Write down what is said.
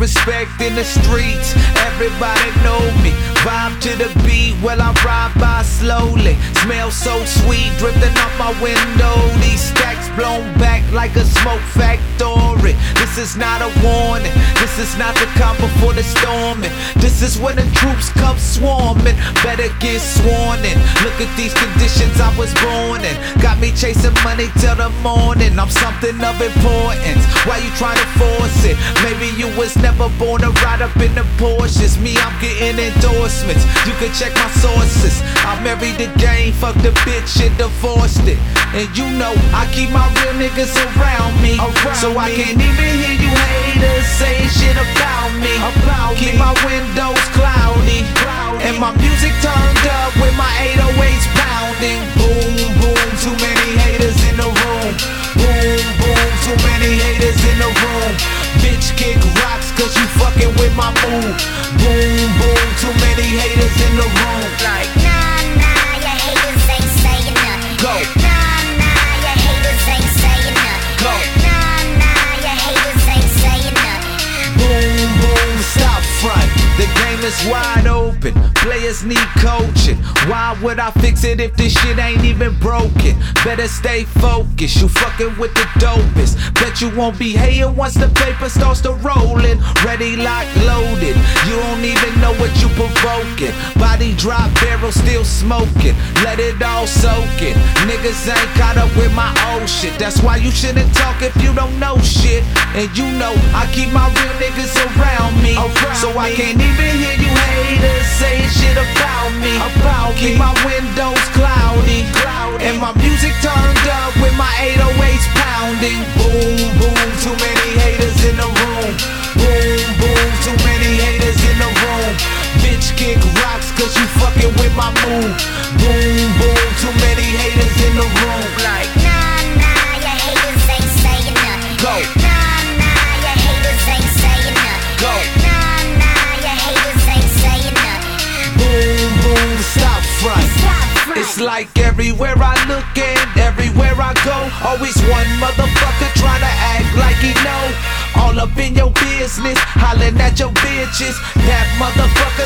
respect in the streets, everybody know me. Vibe to the beat, well I ride by slowly. Smell so sweet, drifting off my window. These stacks blown back like a smoke factory. This is not a warning, this is not the calm before the storming. This is when the troops come swarming. Better get sworn in. Look at these conditions I was born in. Got me chasing money till the morning. I'm something of importance. Why you trying to force it? Maybe you was never born to ride up in the Porsches. Me, I'm getting endorsements. You can check my sources. I married the game, fucked the bitch and divorced it. And you know I keep my real niggas around me, so I can't even hear you haters say shit about me. Keep my windows cloudy, and my music turned up with my 808s pounding. Boom, boom, too many haters in the room. Boom, boom, too many haters in the room. Bitch kick rocks cause you fucking with my move. Boom, boom, too many haters in the room. Like, nah, your haters ain't saying nothing. Go. Nah, your haters ain't saying nothing. Go. Nah, your haters ain't saying nothing. Boom, boom, stop front. The game is wide open. Players need coaching. Why would I fix it if this shit ain't even broken? Better stay focused. You fucking with the dopest. Bet you won't be hating once the paper starts to rollin'. Ready, lock, loaded. You don't even know what you provoking. Body drop, barrel still smoking. Let it all soak in. Niggas ain't caught up with my old shit. That's why you shouldn't talk if you don't know shit. And you know I keep my real niggas around me, so I can't even hear you haters say shit about me. Keep my windows cloudy, and my music turned up with my 808s pounding. Boom, boom, too many haters in the room. Boom, boom, too many haters in the room. Bitch kick rocks cause you fucking with my move. Boom, boom, too many haters in the room. Like, nah, your haters ain't saying nothing. Go. Nah, your haters ain't saying nothing. Go. Nah, your haters ain't saying nothing. Boom, boom, stop front. It's like everywhere I look and everywhere I go, always one motherfucker trying to act like he know. All up in your business, hollering at your bitches. That motherfucker